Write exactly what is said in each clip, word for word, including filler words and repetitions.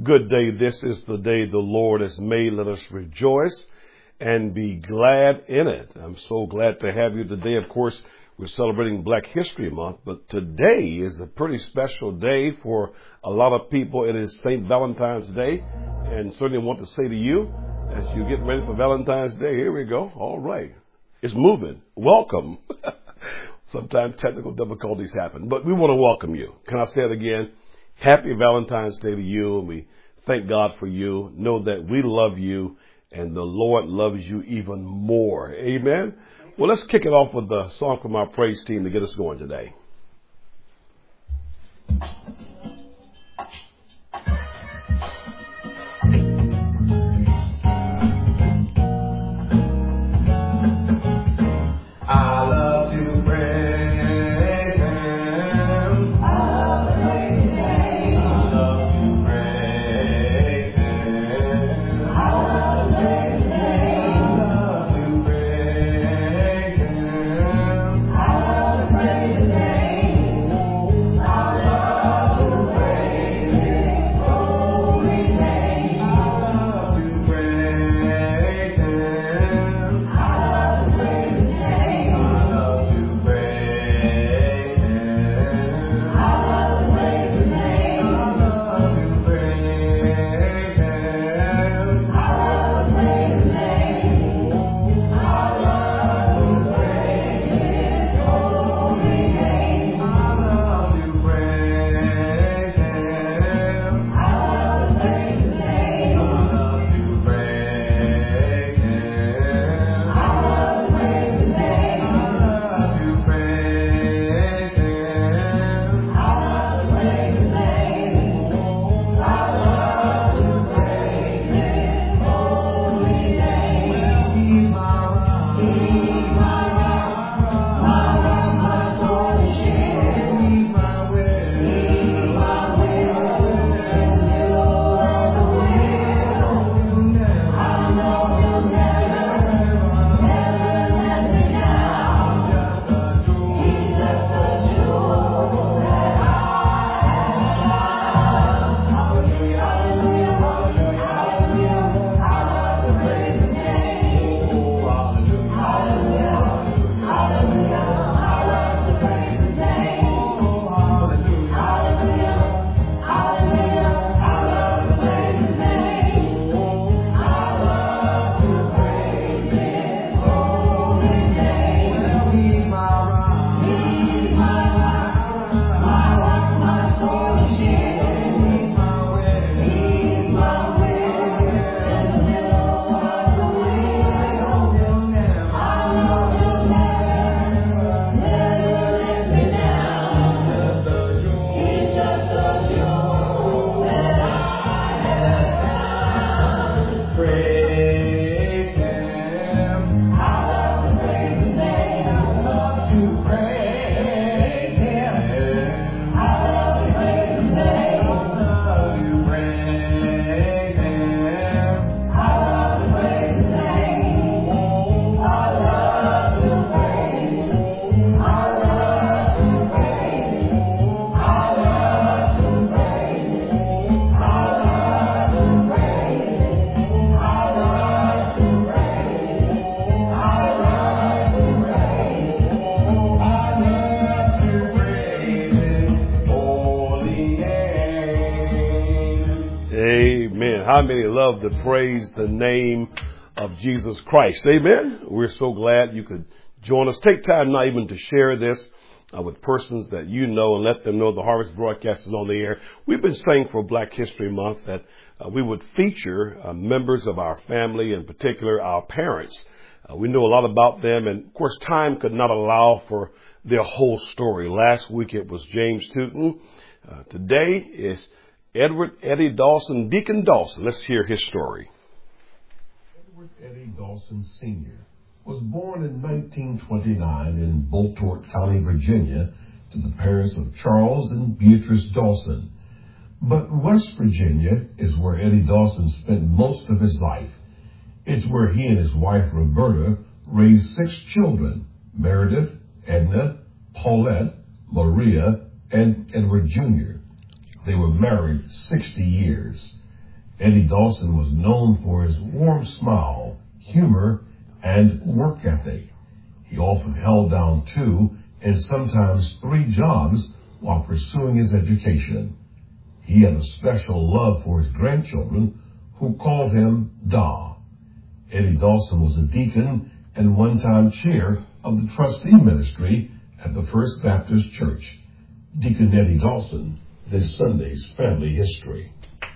good day. This is the day the Lord has made. Let us rejoice and be glad in it. I'm so glad to have you today. Of course, we're celebrating Black History Month, but today is a pretty special day for a lot of people. It is Saint Valentine's Day, and certainly want to say to you, as you get ready for Valentine's Day, here we go. All right. It's moving. Welcome. Sometimes technical difficulties happen, but we want to welcome you. Can I say it again? Happy Valentine's Day to you, and we thank God for you. Know that we love you, and the Lord loves you even more. Amen? Well, let's kick it off with a song from our praise team to get us going today. I love to praise. How many love to praise the name of Jesus Christ? Amen. We're so glad you could join us. Take time now even to share this uh, with persons that you know and let them know the Harvest broadcast is on the air. We've been saying for Black History Month that uh, we would feature uh, members of our family, in particular our parents. Uh, we know a lot about them, and of course time could not allow for their whole story. Last week it was James Tootin. Uh, today is Edward Eddie Dawson, Deacon Dawson. Let's hear his story. Edward Eddie Dawson Senior was born in nineteen twenty-nine in Boltort County, Virginia, to the parents of Charles and Beatrice Dawson. But West Virginia is where Eddie Dawson spent most of his life. It's where he and his wife, Roberta, raised six children: Meredith, Edna, Paulette, Maria, and Edward Junior They were married sixty years. Eddie Dawson was known for his warm smile, humor, and work ethic. He often held down two and sometimes three jobs while pursuing his education. He had a special love for his grandchildren, who called him Da. Eddie Dawson was a deacon and one-time chair of the trustee ministry at the First Baptist Church. Deacon Eddie Dawson, this Sunday's Family History.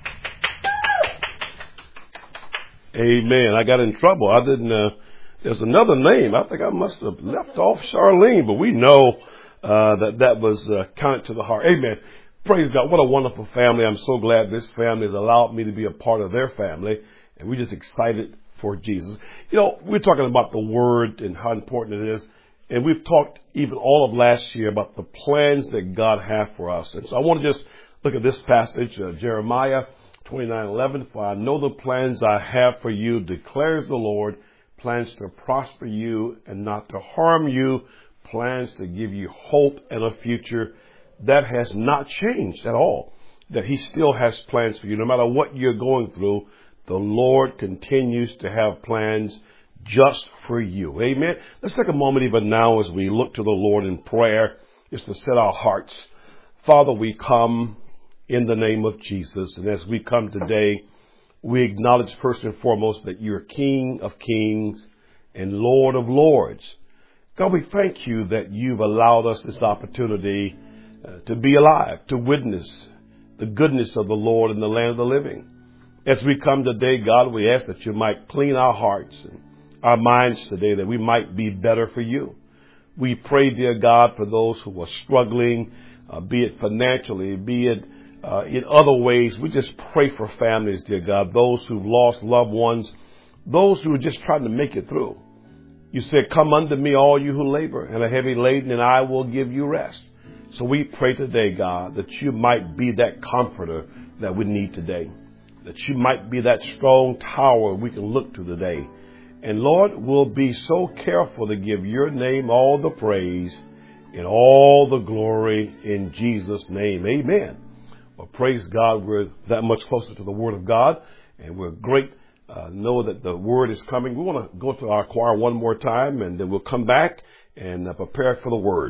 Amen. I got in trouble. I didn't, uh, there's another name. I think I must have left off Charlene, but we know uh, that that was uh, counted to the heart. Amen. Praise God. What a wonderful family. I'm so glad this family has allowed me to be a part of their family. And we're just excited for Jesus. You know, we're talking about the Word and how important it is. And we've talked even all of last year about the plans that God has for us. And so I want to just look at this passage, uh, Jeremiah twenty-nine eleven. For I know the plans I have for you, declares the Lord, plans to prosper you and not to harm you, plans to give you hope and a future. That has not changed at all. That He still has plans for you. No matter what you're going through, the Lord continues to have plans just for you. Amen. Let's take a moment even now as we look to the Lord in prayer, just to set our hearts. Father, we come in the name of Jesus. And as we come today, we acknowledge first and foremost that you're King of kings and Lord of lords. God, we thank you that you've allowed us this opportunity uh, to be alive, to witness the goodness of the Lord in the land of the living. As we come today, God, we ask that you might clean our hearts and our minds today, that we might be better for you. We pray, dear God, for those who are struggling, uh, be it financially, be it uh, in other ways. We just pray for families, dear God, those who've lost loved ones, those who are just trying to make it through. You said, come unto me, all you who labor and are heavy laden, and I will give you rest. So we pray today, God, that you might be that comforter that we need today, that you might be that strong tower we can look to today. And Lord, we'll be so careful to give your name all the praise and all the glory in Jesus' name. Amen. Well, praise God, we're that much closer to the Word of God, and we're great. Uh, know that the Word is coming. We want to go to our choir one more time, and then we'll come back and uh, prepare for the Word.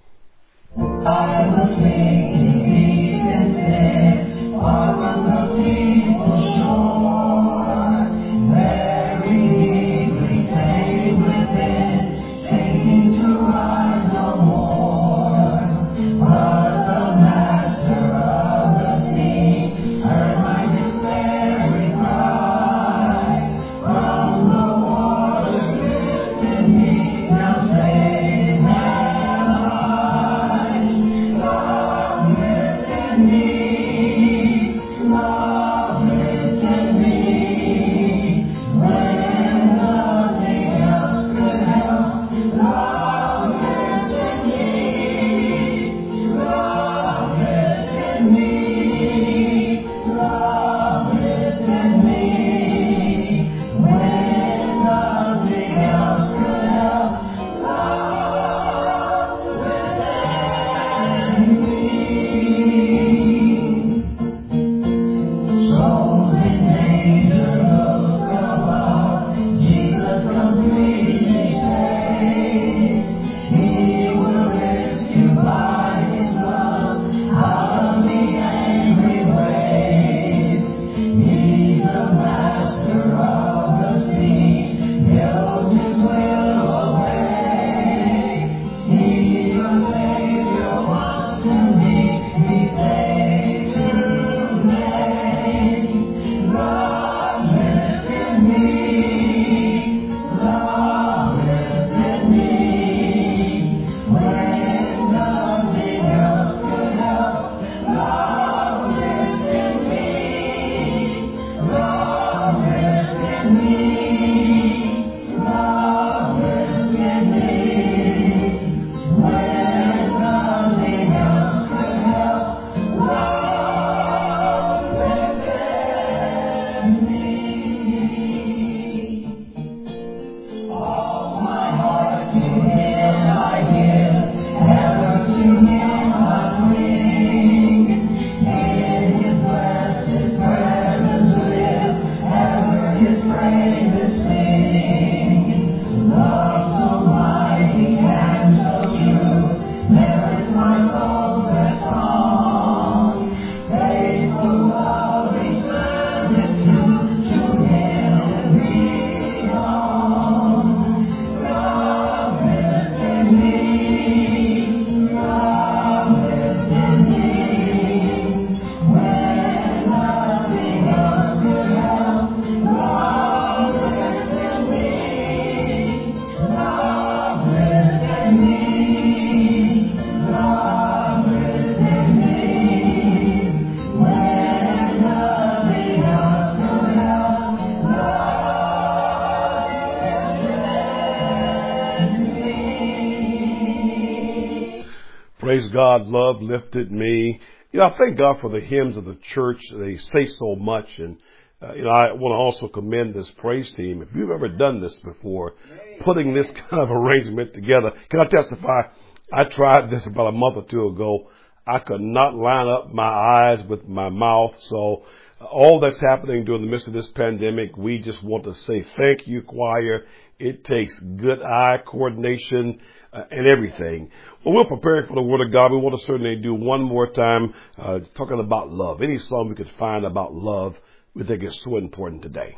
I will sing, deep and say, far from the peaceful shore, very deeply safe within, thinking to rise no more. But the Master of the sea heard my despairing cry, from the waters lifted me, now safe am I. Praise God, love lifted me. You know, I thank God for the hymns of the church. They say so much. And, uh, you know, I want to also commend this praise team. If you've ever done this before, putting this kind of arrangement together, can I testify? I tried this about a month or two ago. I could not line up my eyes with my mouth. So uh, all that's happening during the midst of this pandemic, we just want to say thank you, choir. It takes good eye coordination uh, and everything. Well, we're preparing for the Word of God. We want to certainly do one more time uh, talking about love. Any song we could find about love, we think is so important today.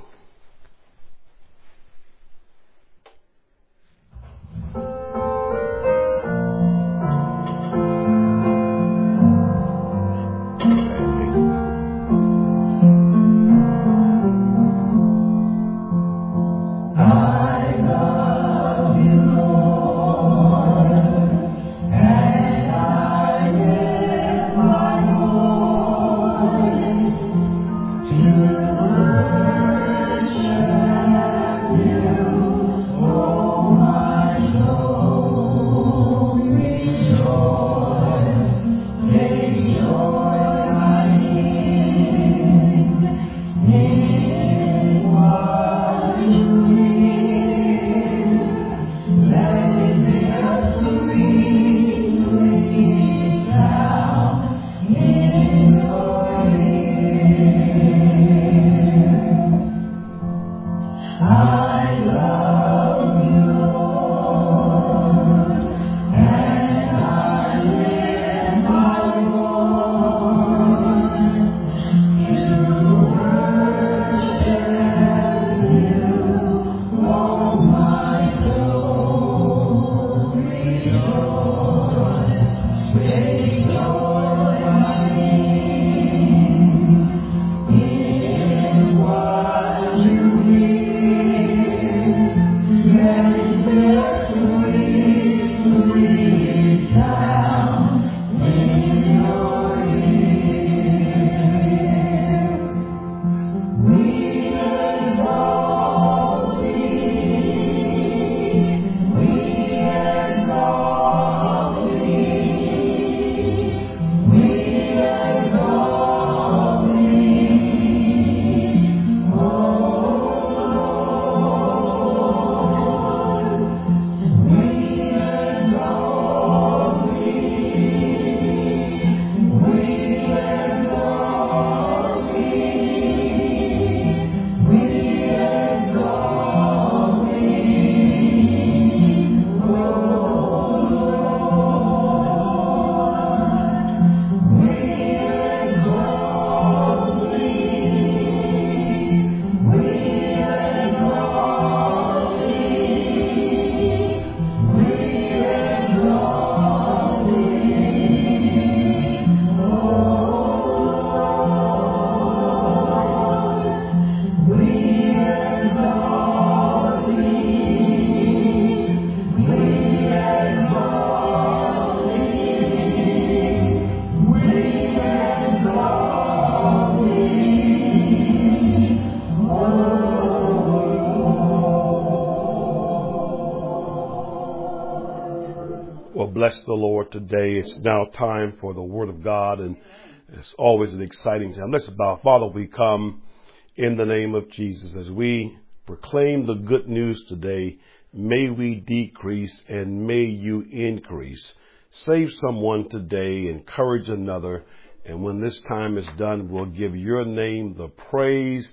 Bless the Lord today. It's now time for the Word of God, and it's always an exciting time. Let's bow. Father, we come in the name of Jesus. As we proclaim the good news today, may we decrease and may you increase. Save someone today, encourage another, and when this time is done, we'll give your name the praise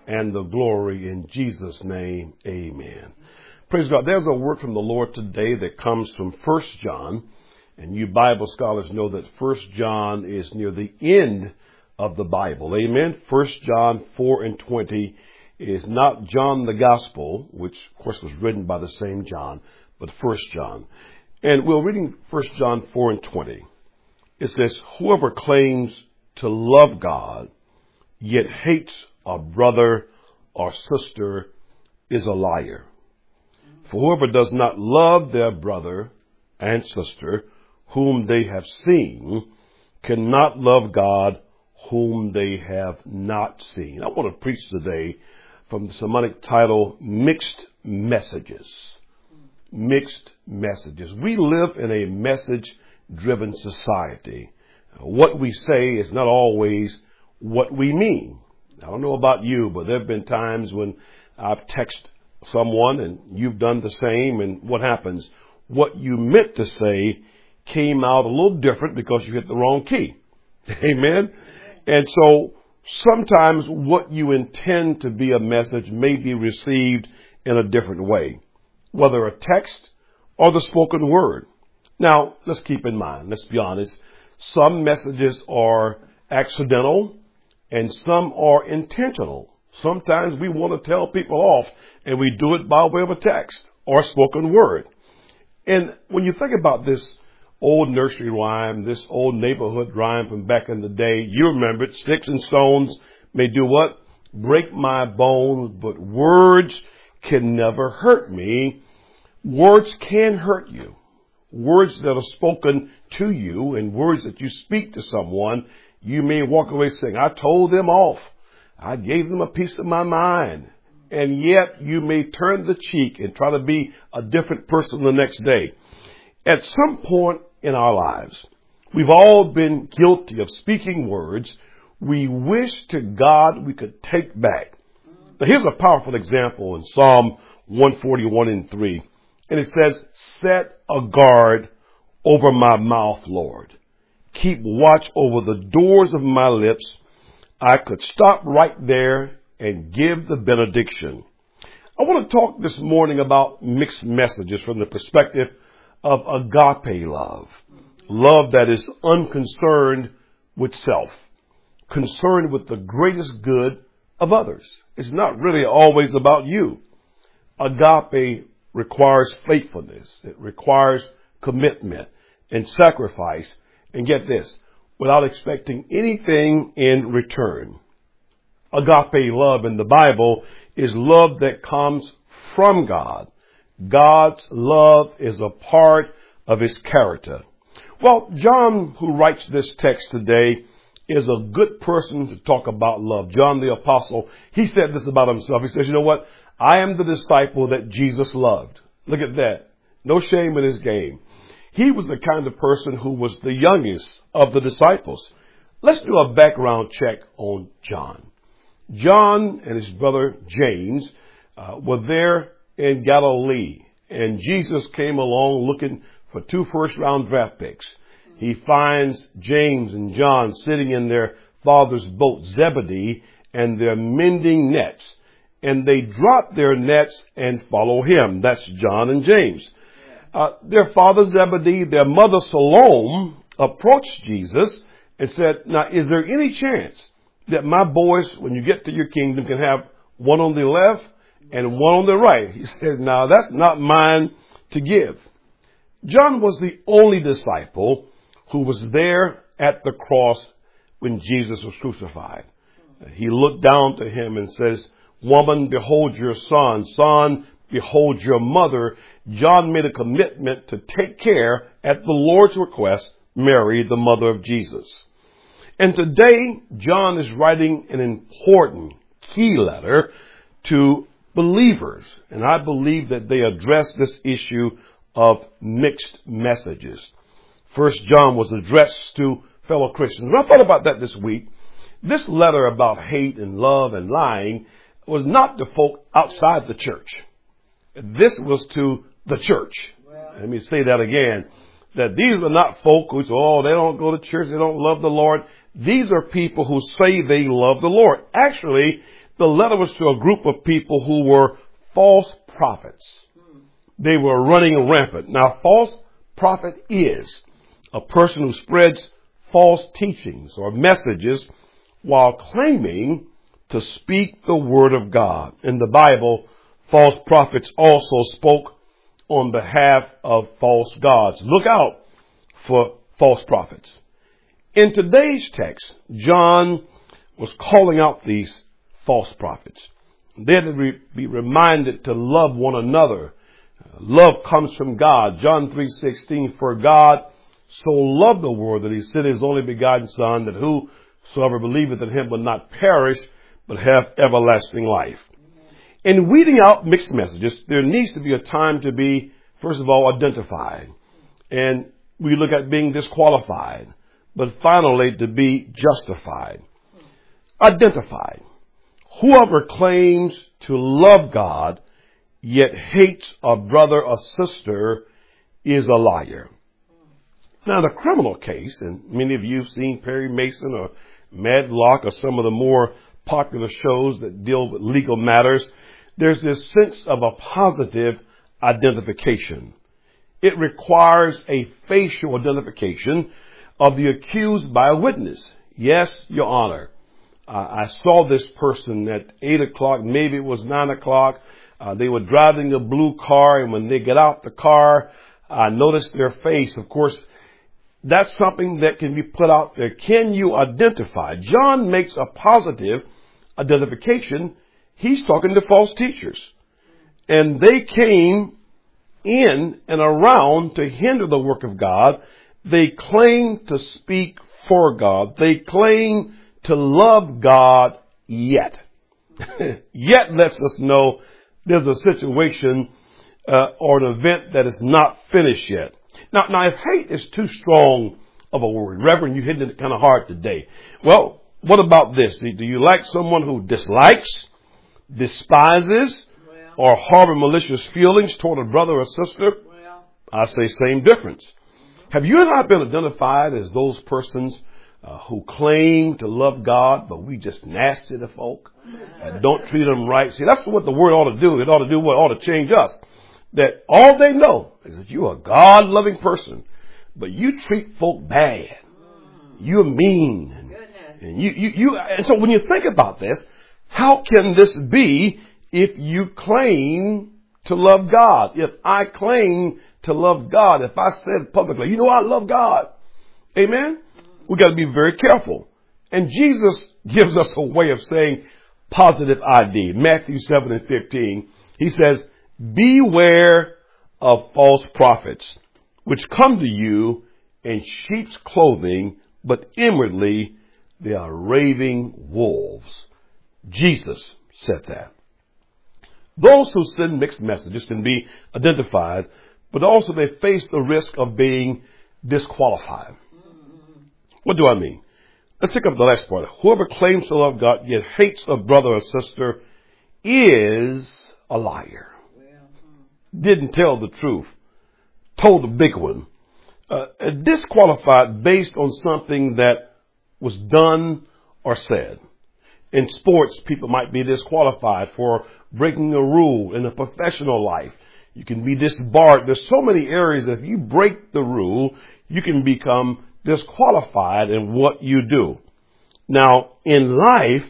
and the glory in Jesus' name. Amen. Praise God. There's a word from the Lord today that comes from First John. And you Bible scholars know that First John is near the end of the Bible. Amen. First John four and twenty is not John the Gospel, which of course was written by the same John, but First John. And we're reading First John four and twenty. It says, whoever claims to love God, yet hates a brother or sister, is a liar. For whoever does not love their brother and sister, whom they have seen, cannot love God, whom they have not seen. I want to preach today from the sermonic title, Mixed Messages. Mixed Messages. We live in a message-driven society. What we say is not always what we mean. I don't know about you, but there have been times when I've texted someone and you've done the same, and what happens? What you meant to say came out a little different because you hit the wrong key. Amen? And so sometimes what you intend to be a message may be received in a different way, whether a text or the spoken word. Now, let's keep in mind, let's be honest, some messages are accidental and some are intentional. Sometimes we want to tell people off and we do it by way of a text or spoken word. And when you think about this old nursery rhyme, this old neighborhood rhyme from back in the day, you remember it, sticks and stones may do what? Break my bones, but words can never hurt me. Words can hurt you. Words that are spoken to you and words that you speak to someone, you may walk away saying, I told them off. I gave them a piece of my mind. And yet you may turn the cheek and try to be a different person the next day. At some point in our lives, we've all been guilty of speaking words we wish to God we could take back. Now here's a powerful example in Psalm one forty-one and three. And it says, set a guard over my mouth, Lord. Keep watch over the doors of my lips. I could stop right there and give the benediction. I want to talk this morning about mixed messages from the perspective of agape love. Love that is unconcerned with self, concerned with the greatest good of others. It's not really always about you. Agape requires faithfulness. It requires commitment and sacrifice. And get this, without expecting anything in return. Agape love in the Bible is love that comes from God. God's love is a part of his character. Well, John, who writes this text today, is a good person to talk about love. John the Apostle, he said this about himself. He says, you know what? I am the disciple that Jesus loved. Look at that. No shame in his game. He was the kind of person who was the youngest of the disciples. Let's do a background check on John. John and his brother James uh, were there in Galilee, and Jesus came along looking for two first-round draft picks. He finds James and John sitting in their father's boat, Zebedee, and they're mending nets. And they drop their nets and follow him. That's John and James. Uh, their father Zebedee, their mother Salome, approached Jesus and said, now, is there any chance that my boys, when you get to your kingdom, can have one on the left and one on the right? He said, now, that's not mine to give. John was the only disciple who was there at the cross when Jesus was crucified. He looked down to him and says, woman, behold your son. Son, behold your mother. John made a commitment to take care, at the Lord's request, Mary, the mother of Jesus. And today, John is writing an important key letter to believers. And I believe that they address this issue of mixed messages. First John was addressed to fellow Christians. When I thought about that this week, this letter about hate and love and lying was not to folk outside the church. This was to the church. Let me say that again. That these are not folk who say, oh, they don't go to church, they don't love the Lord. These are people who say they love the Lord. Actually, The letter was to a group of people who were false prophets. They were running rampant. Now, false prophet is a person who spreads false teachings or messages while claiming to speak the word of God. In the Bible, false prophets also spoke on behalf of false gods. Look out for false prophets. In today's text, John was calling out these false prophets. They're to be reminded to love one another. Love comes from God. John three sixteen, for God so loved the world that he sent his only begotten Son, that whosoever believeth in him will not perish, but have everlasting life. In weeding out mixed messages, there needs to be a time to be, first of all, identified. And we look at being disqualified, but finally to be justified. Identified. Whoever claims to love God, yet hates a brother or sister, is a liar. Now, the criminal case, and many of you have seen Perry Mason or Matlock or some of the more popular shows that deal with legal matters, there's this sense of a positive identification. It requires a facial identification of the accused by a witness. Yes, Your Honor, uh, I saw this person at eight o'clock, maybe it was nine o'clock. Uh, they were driving a blue car, and when they get out the car, I noticed their face. Of course, that's something that can be put out there. Can you identify? John makes a positive identification. He's talking to false teachers. And they came in and around to hinder the work of God. They claim to speak for God. They claim to love God yet. Yet lets us know there's a situation uh, or an event that is not finished yet. Now, now, if hate is too strong of a word, Reverend, you hitting it kind of hard today. Well, what about this? Do you like someone who dislikes, despises, well, or harbor malicious feelings toward a brother or sister? Well, I say same difference. Mm-hmm. Have you and I been identified as those persons uh, who claim to love God, but we just nasty to folk and don't treat them right? See, that's what the word ought to do. It ought to do what ought to change us. That all they know is that you're a God-loving person, but you treat folk bad. You're mean. And, and you, you, you, and so when you think about this, how can this be if you claim to love God? If I claim to love God, if I said publicly, you know, I love God. Amen? We got to be very careful. And Jesus gives us a way of saying positive I D. Matthew seven and fifteen. He says, beware of false prophets, which come to you in sheep's clothing, but inwardly they are raving wolves. Jesus said that. Those who send mixed messages can be identified, but also they face the risk of being disqualified. What do I mean? Let's take up the last part. Whoever claims to love God yet hates a brother or sister is a liar. Didn't tell the truth, told a big one, uh, disqualified based on something that was done or said. In sports, people might be disqualified for breaking a rule. In a professional life, you can be disbarred. There's so many areas that if you break the rule, you can become disqualified in what you do. Now, in life,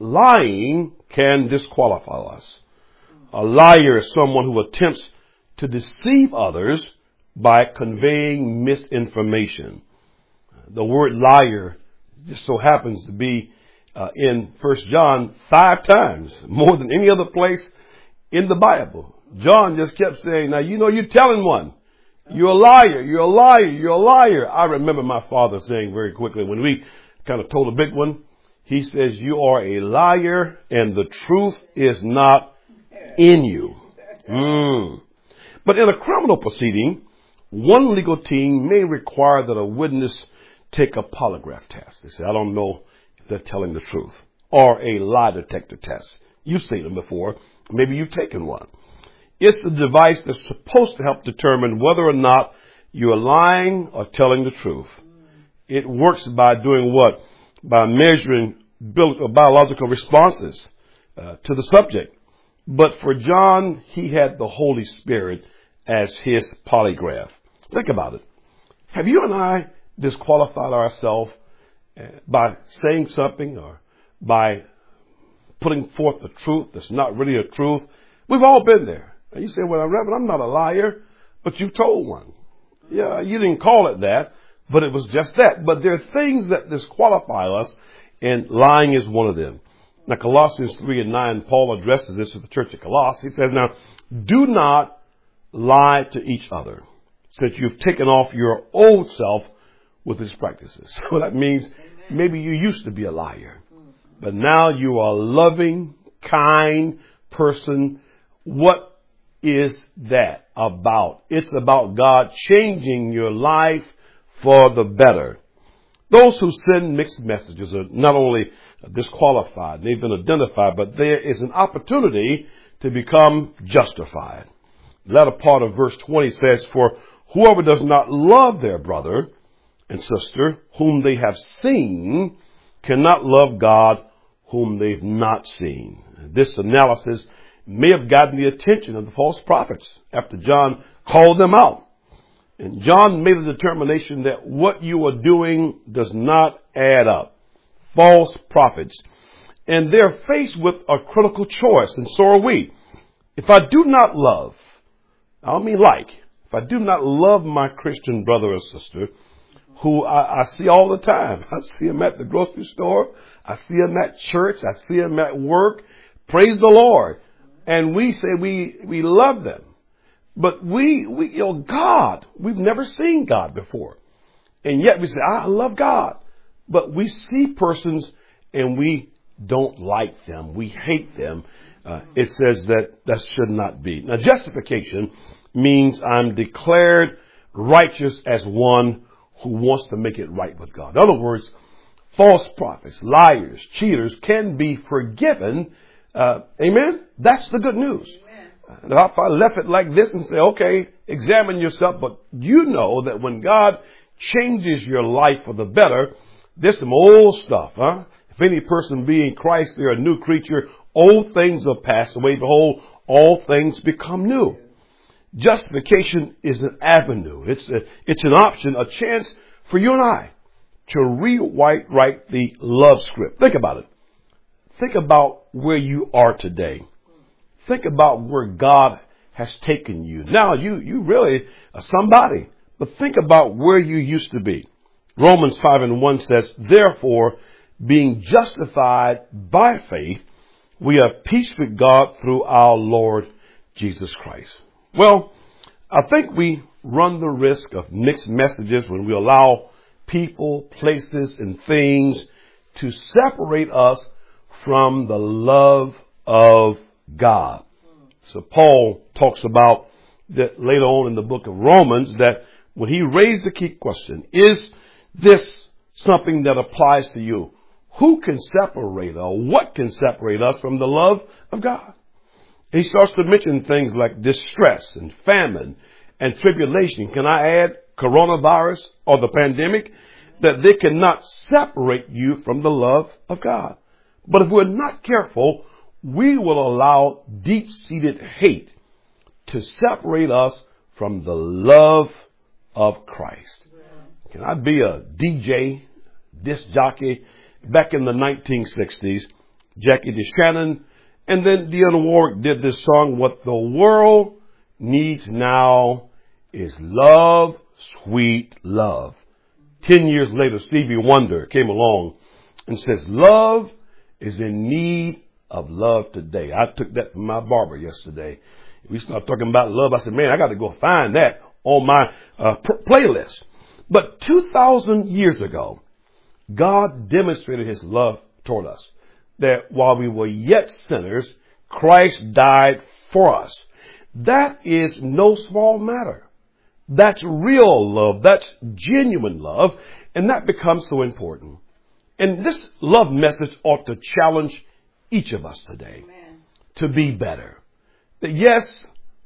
lying can disqualify us. A liar is someone who attempts to deceive others by conveying misinformation. The word liar just so happens to be uh, in First John five times, more than any other place in the Bible. John just kept saying, now, you know, you're telling one. You're a liar. You're a liar. You're a liar. I remember my father saying very quickly when we kind of told a big one, he says, you are a liar and the truth is not in you. Mm. But in a criminal proceeding, one legal team may require that a witness take a polygraph test. They say, I don't know if they're telling the truth. Or a lie detector test. You've seen them before. Maybe you've taken one. It's a device that's supposed to help determine whether or not you're lying or telling the truth. It works by doing what? By measuring biological responses. uh, to the subject. But for John, he had the Holy Spirit as his polygraph. Think about it. Have you and I disqualified ourselves by saying something or by putting forth the truth that's not really a truth? We've all been there. And you say, well, Reverend, I'm not a liar, but you told one. Yeah, you didn't call it that, but it was just that. But there are things that disqualify us, and lying is one of them. Now, Colossians three and nine, Paul addresses this to the church at Colossae. He says, now, do not lie to each other, since you've taken off your old self with its practices. So that means maybe you used to be a liar, but now you are a loving, kind person. What is that about? It's about God changing your life for the better. Those who send mixed messages are not only disqualified, they've been identified, but there is an opportunity to become justified. The latter part of verse twenty says, for whoever does not love their brother and sister whom they have seen cannot love God whom they've not seen. This analysis may have gotten the attention of the false prophets after John called them out. And John made a determination that what you are doing does not add up. False prophets. And they're faced with a critical choice, and so are we. If I do not love, I don't mean like, if I do not love my Christian brother or sister, who I, I see all the time. I see him at the grocery store. I see him at church. I see him at work. Praise the Lord. And we say we, we love them. But we, we, you know, God, we've never seen God before. And yet we say, I love God. But we see persons and we don't like them. We hate them. Uh, it says that that should not be. Now, justification means I'm declared righteous as one who wants to make it right with God. In other words, false prophets, liars, cheaters can be forgiven. Uh, amen? That's the good news. Now, if I left it like this and say, okay, examine yourself, but you know that when God changes your life for the better, there's some old stuff, huh? If any person be in Christ, they're a new creature. Old things have passed away. Behold, all things become new. Justification is an avenue. It's a, it's an option, a chance for you and I to rewrite write the love script. Think about it. Think about where you are today. Think about where God has taken you. Now, you, you really are somebody, but think about where you used to be. Romans five and one says, therefore, being justified by faith, we have peace with God through our Lord Jesus Christ. Well, I think we run the risk of mixed messages when we allow people, places, and things to separate us from the love of God. So Paul talks about that later on in the book of Romans, that when he raised the key question, is this something that applies to you? Who can separate, or what can separate us from the love of God? He starts to mention things like distress and famine and tribulation. Can I add coronavirus or the pandemic? That they cannot separate you from the love of God. But if we're not careful, we will allow deep-seated hate to separate us from the love of Christ. Can I be a D J, disc jockey? Back in the nineteen sixties, Jackie DeShannon and then Dionne Warwick did this song, What the World Needs Now is Love, Sweet Love. Ten years later, Stevie Wonder came along and says, love is in need of love today. I took that from my barber yesterday. We started talking about love. I said, man, I got to go find that on my uh, pr- playlist. But two thousand years ago, God demonstrated his love toward us. That while we were yet sinners, Christ died for us. That is no small matter. That's real love. That's genuine love. And that becomes so important. And this love message ought to challenge each of us today. Amen. To be better. That yes,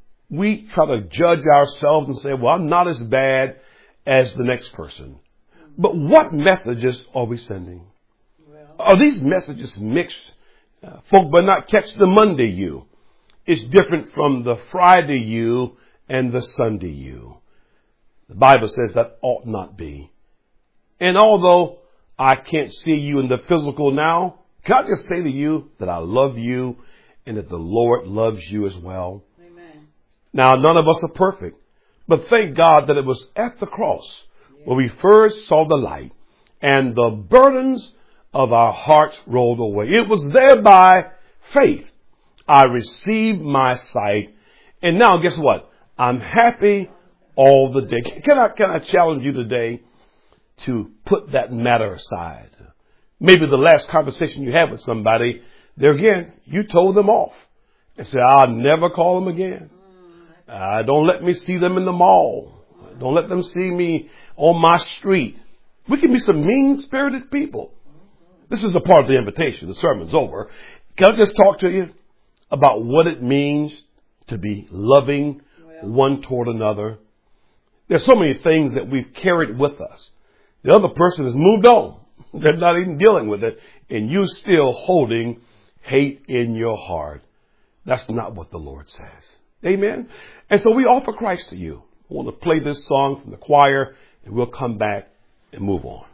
we try to judge ourselves and say, well, I'm not as bad as the next person. But what messages are we sending? Well, are these messages mixed Uh, folk better not catch the Monday you. It's different from the Friday you and the Sunday you. The Bible says that ought not be. And although I can't see you in the physical now, can I just say to you that I love you and that the Lord loves you as well? Amen. Now, none of us are perfect, but thank God that it was at the cross where we first saw the light and the burdens of our hearts rolled away. It was there by faith I received my sight. And now guess what? I'm happy all the day. Can I, can I challenge you today to put that matter aside? Maybe the last conversation you had with somebody, there again, you told them off and said, I'll never call them again. Uh, don't let me see them in the mall. Don't let them see me on my street. We can be some mean-spirited people. This is the part of the invitation. The sermon's over. Can I just talk to you about what it means to be loving one toward another? There's so many things that we've carried with us. The other person has moved on. They're not even dealing with it. And you're still holding hate in your heart. That's not what the Lord says. Amen. And so we offer Christ to you. I want to play this song from the choir and we'll come back and move on.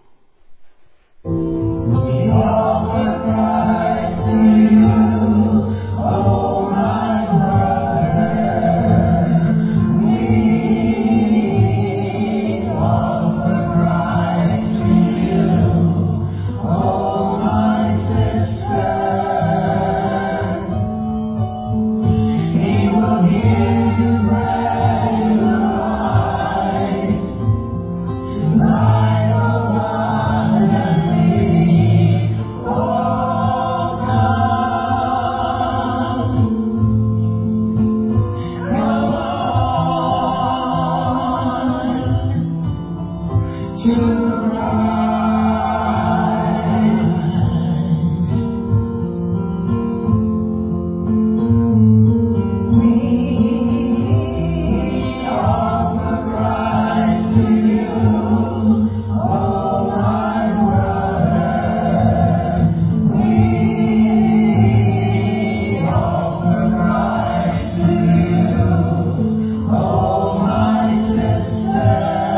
We offer Christ to you, oh my brother. We offer Christ to you, oh my sister. He will give you bread and life, life abundantly. Oh, come, come on to rise. We offer Christ to you, oh my brother. We offer Christ to you, oh my sister.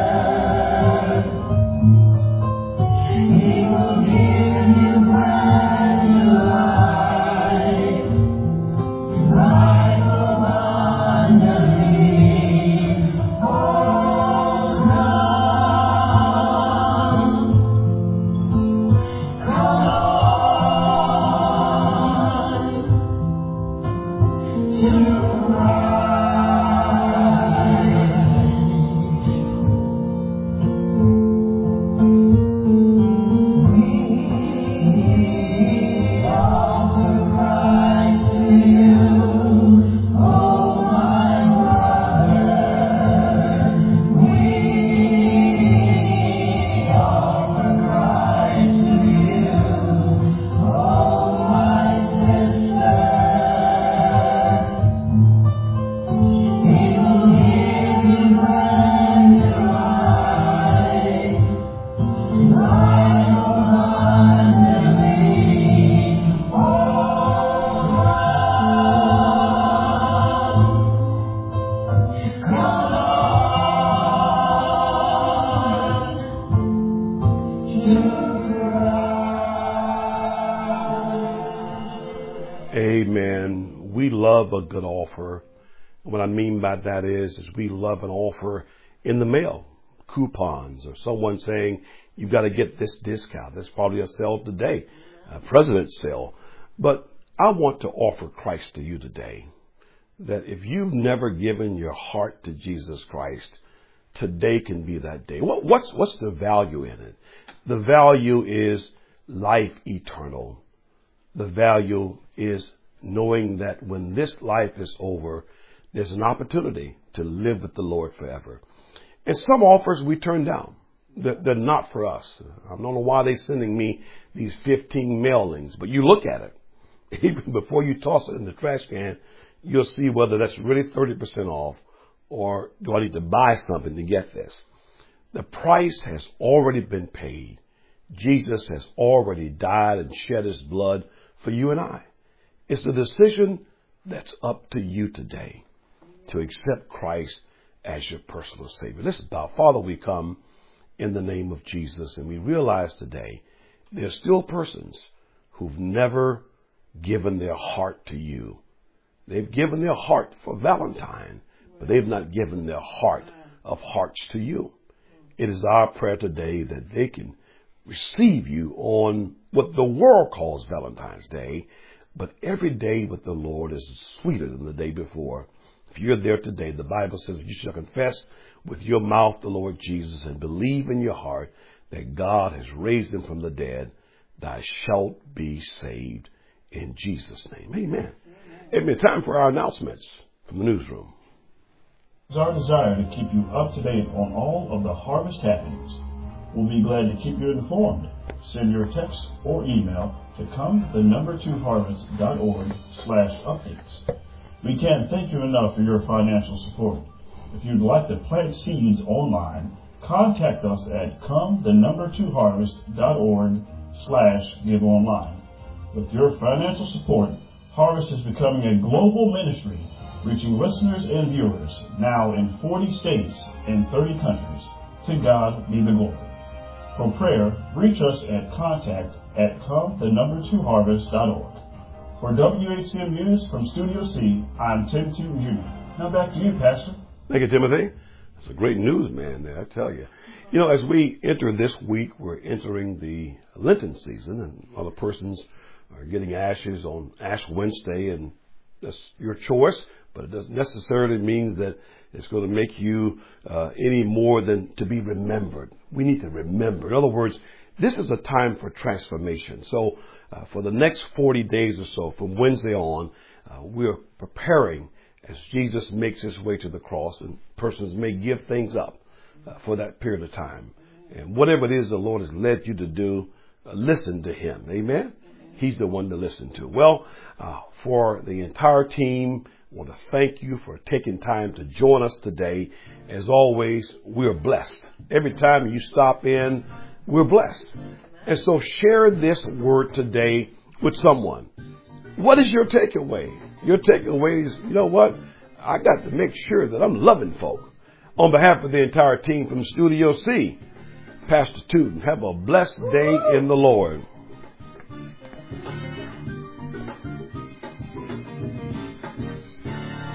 He will give you bread and life, life abundantly. Oh, come, come on to We offer Christ to you, oh my brother. We offer Christ to you, oh my sister. He will give you bread and life, life abundantly. Oh, come, come on to Christ. Amen. We love a good offer. What I mean by that is, is we love an offer in the mail, coupons, or someone saying, you've got to get this discount. There's probably a sale today, a president's sale. But I want to offer Christ to you today, that if you've never given your heart to Jesus Christ, today can be that day. What, what's, what's the value in it? The value is life eternal. The value is knowing that when this life is over, there's an opportunity to live with the Lord forever. And some offers we turn down. They're, they're not for us. I don't know why they're sending me these fifteen mailings, but you look at it. Even before you toss it in the trash can, you'll see whether that's really thirty percent off or do I need to buy something to get this. The price has already been paid. Jesus has already died and shed his blood for you and I. It's a decision that's up to you today to accept Christ as your personal Savior. Listen, bow. Father, we come in the name of Jesus, and we realize today there's still persons who've never given their heart to you. They've given their heart for Valentine, but they've not given their heart of hearts to you. It is our prayer today that they can receive you on what the world calls Valentine's Day, but every day with the Lord is sweeter than the day before. If you're there today, the Bible says you shall confess with your mouth the Lord Jesus and believe in your heart that God has raised him from the dead, thou shalt be saved in Jesus' name. Amen. Amen. Time for our announcements from the newsroom. It's our desire to keep you up to date on all of the harvest happenings. We'll be glad to keep you informed. Send your text or email to come the number two harvest dot org slash updates. We can't thank you enough for your financial support. If you'd like to plant seeds online, contact us at come the number two harvest dot org slash give online. With your financial support, Harvest is becoming a global ministry, reaching listeners and viewers now in forty states and thirty countries. To God be the glory. For prayer, reach us at contact at come the number two harvest dot org. For W H C M News from Studio C, I'm Tim Tooten Junior Now back to you, Pastor. Thank you, Timothy. That's a great news, man, there, I tell you. You know, as we enter this week, we're entering the Lenten season, and other persons are getting ashes on Ash Wednesday, and that's your choice, but it doesn't necessarily mean that it's going to make you uh, any more than to be remembered. We need to remember. In other words, this is a time for transformation. So uh, for the next forty days or so, from Wednesday on, uh, we're preparing as Jesus makes his way to the cross, and persons may give things up uh, for that period of time. And whatever it is the Lord has led you to do, uh, listen to him. Amen? He's the one to listen to. Well, uh, for the entire team, I want to thank you for taking time to join us today. As always, we're blessed. Every time you stop in, we're blessed. And so share this word today with someone. What is your takeaway? Your takeaway is, you know what? I got to make sure that I'm loving folk. On behalf of the entire team from Studio C, Pastor Tooten, have a blessed day in the Lord.